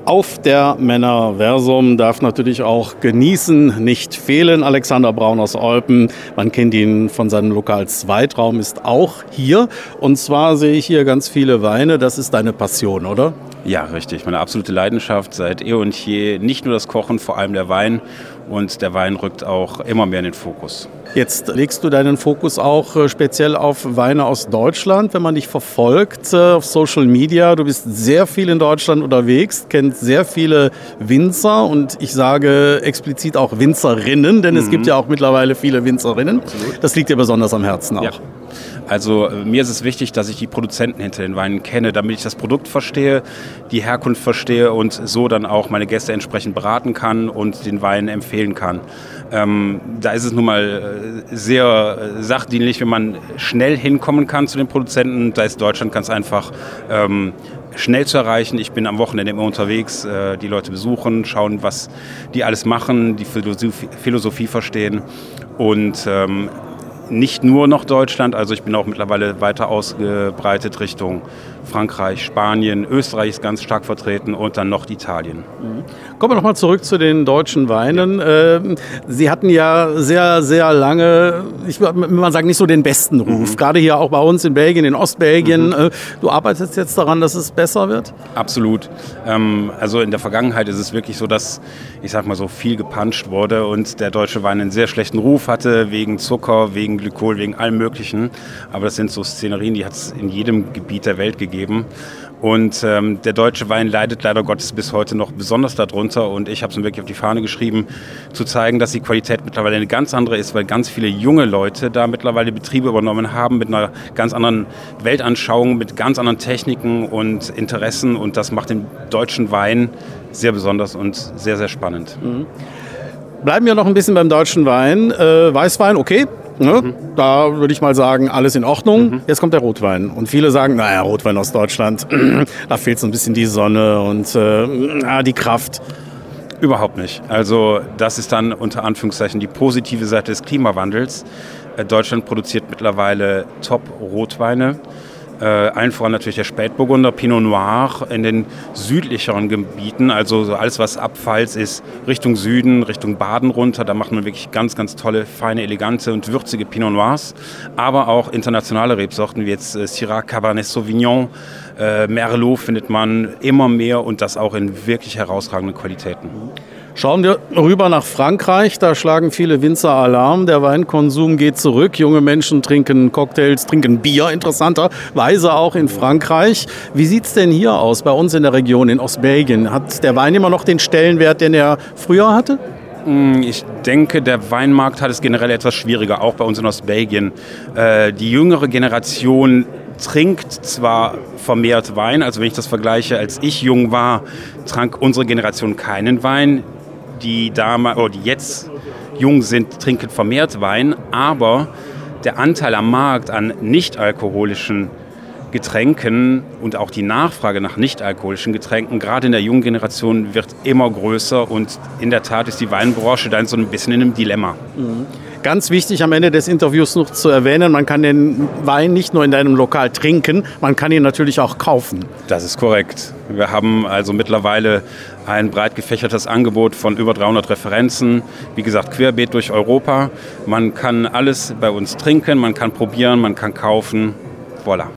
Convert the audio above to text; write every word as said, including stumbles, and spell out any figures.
Auf der Männerversum darf natürlich auch Genießen nicht fehlen. Alexander Braun aus Olpen, man kennt ihn von seinem Lokal Zweitraum, ist auch hier. Und zwar sehe ich hier ganz viele Weine. Das ist deine Passion, oder? Ja, richtig. Meine absolute Leidenschaft seit eh und je. Nicht nur das Kochen, vor allem der Wein. Und der Wein rückt auch immer mehr in den Fokus. Jetzt legst du deinen Fokus auch äh, speziell auf Weine aus Deutschland, wenn man dich verfolgt äh, auf Social Media. Du bist sehr viel in Deutschland unterwegs, kennst sehr viele Winzer und ich sage explizit auch Winzerinnen, denn mhm. es gibt ja auch mittlerweile viele Winzerinnen. Absolut. Das liegt dir besonders am Herzen auch. Ja. Also mir ist es wichtig, dass ich die Produzenten hinter den Weinen kenne, damit ich das Produkt verstehe, die Herkunft verstehe und so dann auch meine Gäste entsprechend beraten kann und den Wein empfehlen kann. Ähm, da ist es nun mal sehr sachdienlich, wenn man schnell hinkommen kann zu den Produzenten. Da ist Deutschland ganz einfach ähm, schnell zu erreichen. Ich bin am Wochenende immer unterwegs, äh, die Leute besuchen, schauen, was die alles machen, die Philosophie, Philosophie verstehen und ähm, nicht nur noch Deutschland, also ich bin auch mittlerweile weiter ausgebreitet Richtung Frankreich, Spanien, Österreich ist ganz stark vertreten und dann noch Italien. Kommen wir nochmal zurück zu den deutschen Weinen. Ja. Sie hatten ja sehr, sehr lange, ich würde mal sagen, nicht so den besten Ruf. Mhm. Gerade hier auch bei uns in Belgien, in Ostbelgien. Mhm. Du arbeitest jetzt daran, dass es besser wird? Absolut. Also in der Vergangenheit ist es wirklich so, dass, ich sag mal so, viel gepanscht wurde und der deutsche Wein einen sehr schlechten Ruf hatte, wegen Zucker, wegen Glykol, wegen allem Möglichen. Aber das sind so Szenerien, die hat es in jedem Gebiet der Welt gegeben. Und ähm, der deutsche Wein leidet leider Gottes bis heute noch besonders darunter. Und ich habe es mir wirklich auf die Fahne geschrieben, zu zeigen, dass die Qualität mittlerweile eine ganz andere ist, weil ganz viele junge Leute da mittlerweile Betriebe übernommen haben mit einer ganz anderen Weltanschauung, mit ganz anderen Techniken und Interessen. Und das macht den deutschen Wein sehr besonders und sehr, sehr spannend. Mhm. Bleiben wir noch ein bisschen beim deutschen Wein. Äh, Weißwein, okay. Ne? Mhm. Da würde ich mal sagen, alles in Ordnung. Mhm. Jetzt kommt der Rotwein. Und viele sagen, naja, Rotwein aus Deutschland, da fehlt so ein bisschen die Sonne und äh, die Kraft. Überhaupt nicht. Also das ist dann unter Anführungszeichen die positive Seite des Klimawandels. Äh, Deutschland produziert mittlerweile Top-Rotweine. Äh, allen voran natürlich der Spätburgunder, Pinot Noir in den südlicheren Gebieten, also so alles, was ab Pfalz ist, Richtung Süden, Richtung Baden runter. Da macht man wirklich ganz, ganz tolle, feine, elegante und würzige Pinot Noirs, aber auch internationale Rebsorten wie jetzt äh, Syrah, Cabernet Sauvignon, äh, Merlot findet man immer mehr und das auch in wirklich herausragenden Qualitäten. Schauen wir rüber nach Frankreich, da schlagen viele Winzer Alarm, der Weinkonsum geht zurück, junge Menschen trinken Cocktails, trinken Bier, interessanterweise auch in Frankreich. Wie sieht es denn hier aus, bei uns in der Region, in Ostbelgien? Hat der Wein immer noch den Stellenwert, den er früher hatte? Ich denke, der Weinmarkt hat es generell etwas schwieriger, auch bei uns in Ostbelgien. Äh, die jüngere Generation trinkt zwar vermehrt Wein, also wenn ich das vergleiche, als ich jung war, trank unsere Generation keinen Wein. Die, damals, oh, die jetzt jung sind, trinken vermehrt Wein, aber der Anteil am Markt an nicht-alkoholischen Getränken und auch die Nachfrage nach nicht-alkoholischen Getränken, gerade in der jungen Generation, wird immer größer und in der Tat ist die Weinbranche dann so ein bisschen in einem Dilemma. Mhm. Ganz wichtig am Ende des Interviews noch zu erwähnen, man kann den Wein nicht nur in deinem Lokal trinken, man kann ihn natürlich auch kaufen. Das ist korrekt. Wir haben also mittlerweile ein breit gefächertes Angebot von über dreihundert Referenzen, wie gesagt querbeet durch Europa. Man kann alles bei uns trinken, man kann probieren, man kann kaufen, voilà.